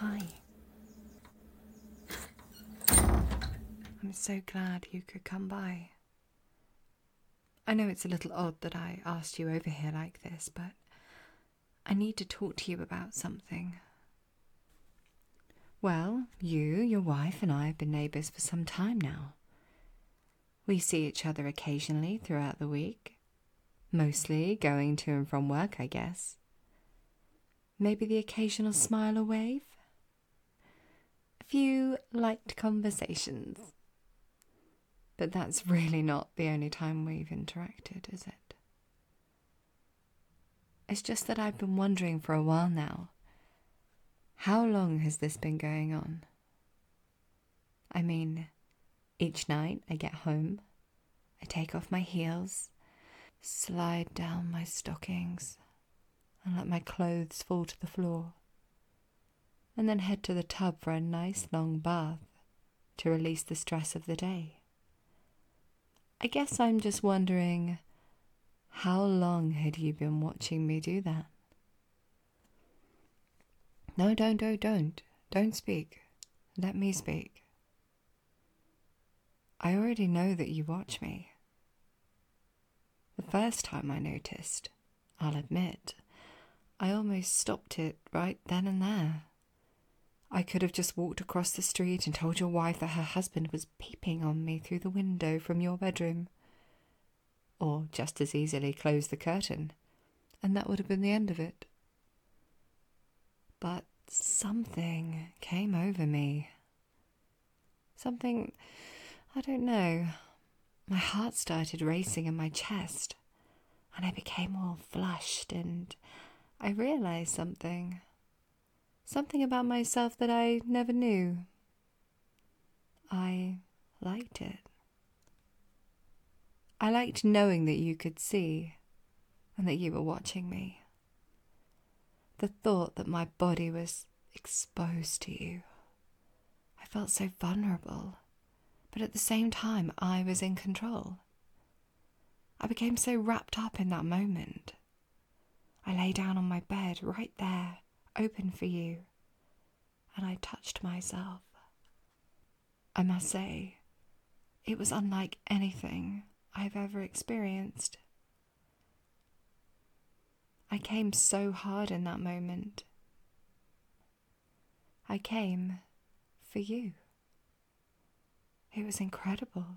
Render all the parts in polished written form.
Hi. I'm so glad you could come by. I know it's a little odd that I asked you over here like this, but I need to talk to you about something. Well, you, your wife, and I have been neighbours for some time now. We see each other occasionally throughout the week. Mostly going to and from work, I guess. Maybe the occasional smile or wave. A few light conversations. But that's really not the only time we've interacted, is it? It's just that I've been wondering for a while now, how long has this been going on? I mean, each night I get home, I take off my heels, slide down my stockings, and let my clothes fall to the floor, and then head to the tub for a nice long bath to release the stress of the day. I guess I'm just wondering, how long had you been watching me do that? No, don't speak. Let me speak. I already know that you watch me. The first time I noticed, I'll admit, I almost stopped it right then and there. I could have just walked across the street and told your wife that her husband was peeping on me through the window from your bedroom. Or just as easily closed the curtain, and that would have been the end of it. But something came over me. Something, I don't know. My heart started racing in my chest, and I became all flushed, and I realized something. Something about myself that I never knew. I liked it. I liked knowing that you could see and that you were watching me. The thought that my body was exposed to you. I felt so vulnerable, but at the same time I was in control. I became so wrapped up in that moment. I lay down on my bed right there, open for you, and I touched myself. I must say, it was unlike anything I've ever experienced. I came so hard in that moment. I came for you. It was incredible.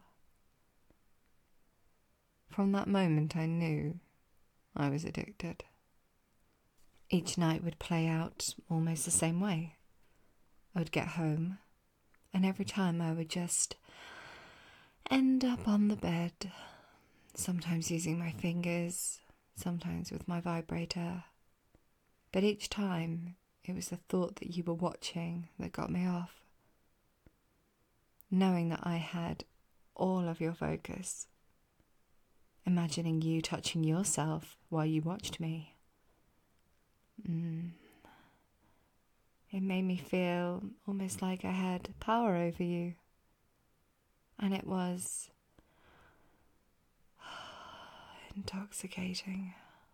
From that moment I knew I was addicted. Each night would play out almost the same way. I would get home, and every time I would just end up on the bed, sometimes using my fingers, sometimes with my vibrator. But each time, it was the thought that you were watching that got me off. Knowing that I had all of your focus. Imagining you touching yourself while you watched me. It made me feel almost like I had power over you. And it was intoxicating.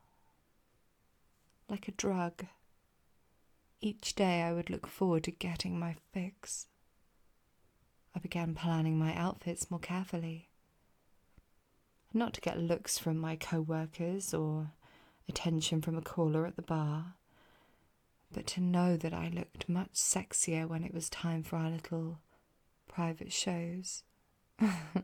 Like a drug. Each day I would look forward to getting my fix. I began planning my outfits more carefully. Not to get looks from my co-workers or attention from a caller at the bar, but to know that I looked much sexier when it was time for our little private shows. I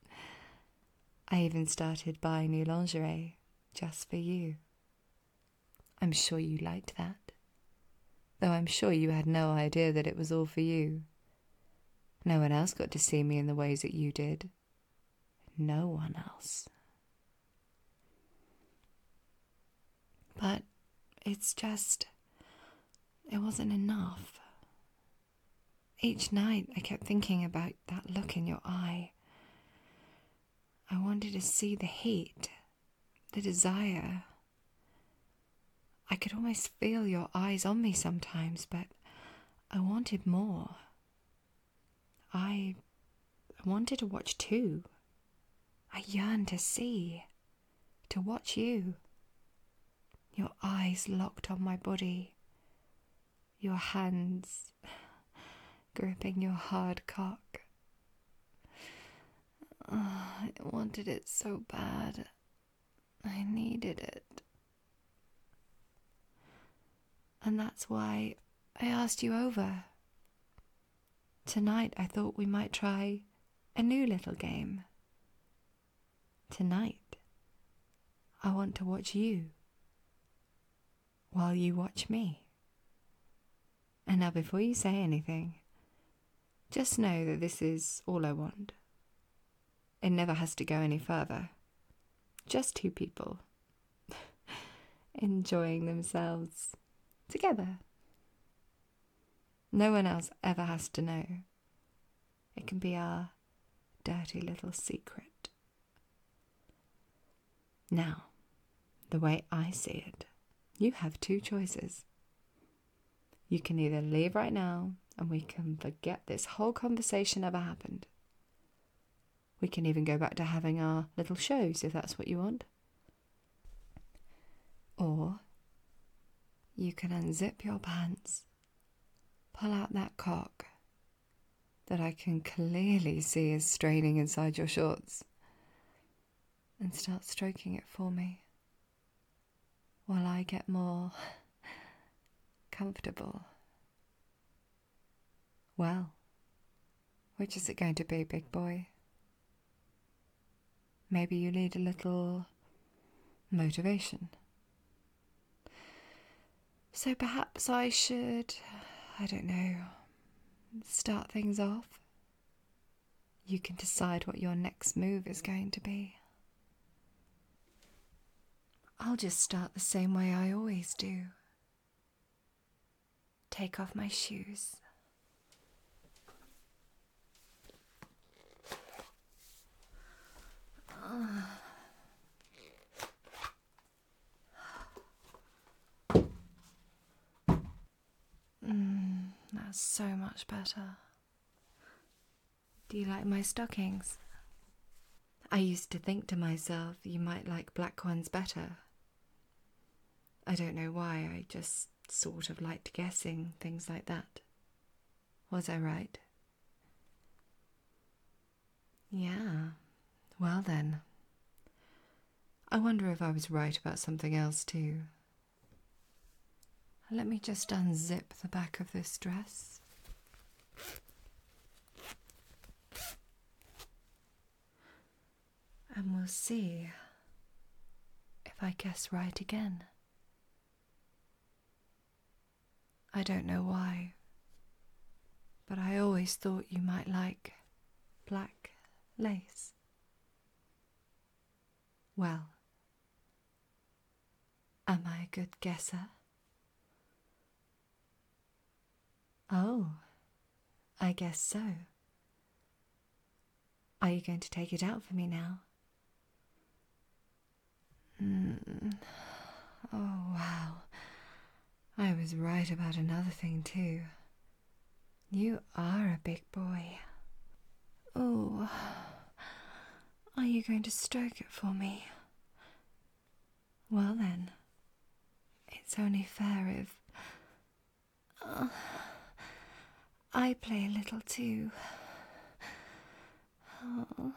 even started buying new lingerie just for you. I'm sure you liked that, though I'm sure you had no idea that it was all for you. No one else got to see me in the ways that you did. No one else. But it's just, it wasn't enough. Each night I kept thinking about that look in your eye. I wanted to see the heat, the desire. I could almost feel your eyes on me sometimes, but I wanted more. I wanted to watch too. I yearned to see, to watch you. Your eyes locked on my body. your hands gripping your hard cock. Oh, I wanted it so bad. I needed it. And that's why I asked you over. Tonight I thought we might try a new little game. Tonight, I want to watch you while you watch me. And now before you say anything, just know that this is all I want. It never has to go any further. Just two people enjoying themselves together. No one else ever has to know. It can be our dirty little secret. Now, the way I see it, you have two choices. You can either leave right now and we can forget this whole conversation ever happened. We can even go back to having our little shows if that's what you want. Or you can unzip your pants, pull out that cock that I can clearly see is straining inside your shorts, and start stroking it for me while I get more comfortable. Well, which is it going to be, big boy? Maybe you need a little motivation. So perhaps I should, I don't know, start things off. You can decide what your next move is going to be. I'll just start the same way I always do. Take off my shoes. That's so much better. Do you like my stockings? I used to think to myself you might like black ones better. I don't know why, I just sort of liked guessing things like that. Was I right? Yeah, well then. I wonder if I was right about something else too. Let me just unzip the back of this dress. And we'll see if I guess right again. I don't know why, but I always thought you might like black lace. Well, am I a good guesser? Oh, I guess so. Are you going to take it out for me now? Oh, wow. I was right about another thing too. You are a big boy. Oh, are you going to stroke it for me? Well then, it's only fair if I play a little too. Oh.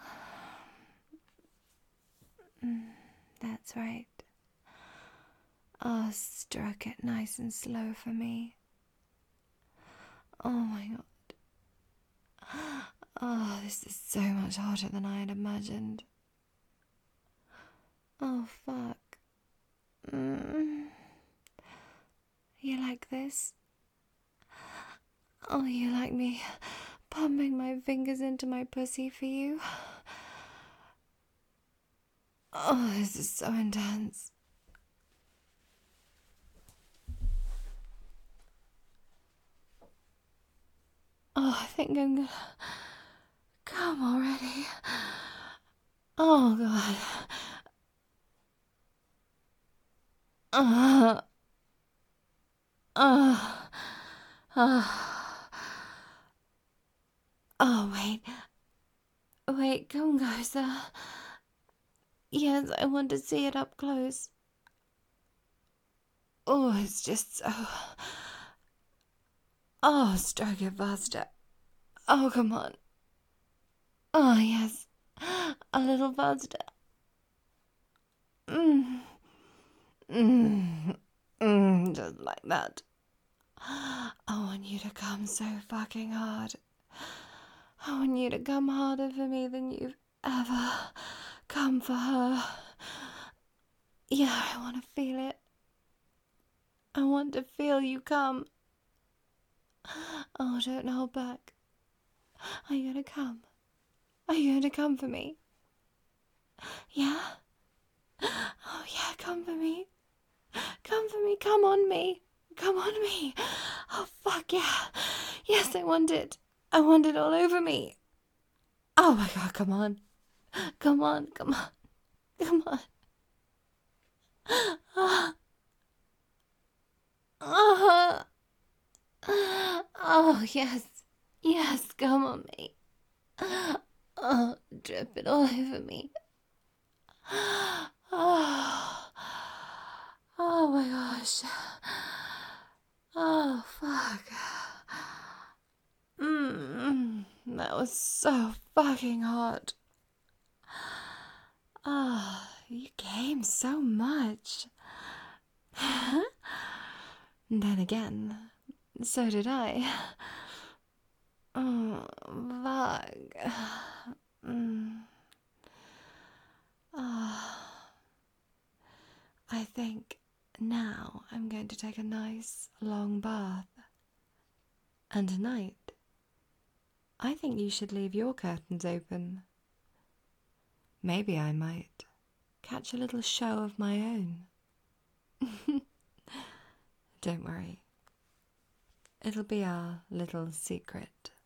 That's right. Oh, stroke it nice and slow for me. Oh my god. Oh, this is so much hotter than I had imagined. Oh, fuck. You like this? Oh, you like me pumping my fingers into my pussy for you? Oh, this is so intense. Oh, I think I'm gonna come already. Oh, God. Oh, wait. Wait, come closer. Yes, I want to see it up close. Oh, it's just so Oh, stroke it faster. Oh, come on. Oh, yes. A little faster. Mm. Just like that. I want you to come so fucking hard. I want you to come harder for me than you've ever come for her. Yeah, I want to feel it. I want to feel you come. Oh, don't hold back. Are you gonna come? Are you gonna come for me? Yeah? Oh, yeah, come for me. Come for me, come on me. Come on me. Oh, fuck yeah. Yes, I want it. I want it all over me. Oh my god, come on. Come on, come on. Come on. Oh, oh, oh yes. Yes, come on me. Oh, drip it all over me. Oh, oh my gosh. Oh, fuck. That was so fucking hot. Ah, you came so much. Then again, so did I. Oh, fuck. Ah, I think now I'm going to take a nice long bath. And tonight, I think you should leave your curtains open. Maybe I might catch a little show of my own. Don't worry. It'll be our little secret.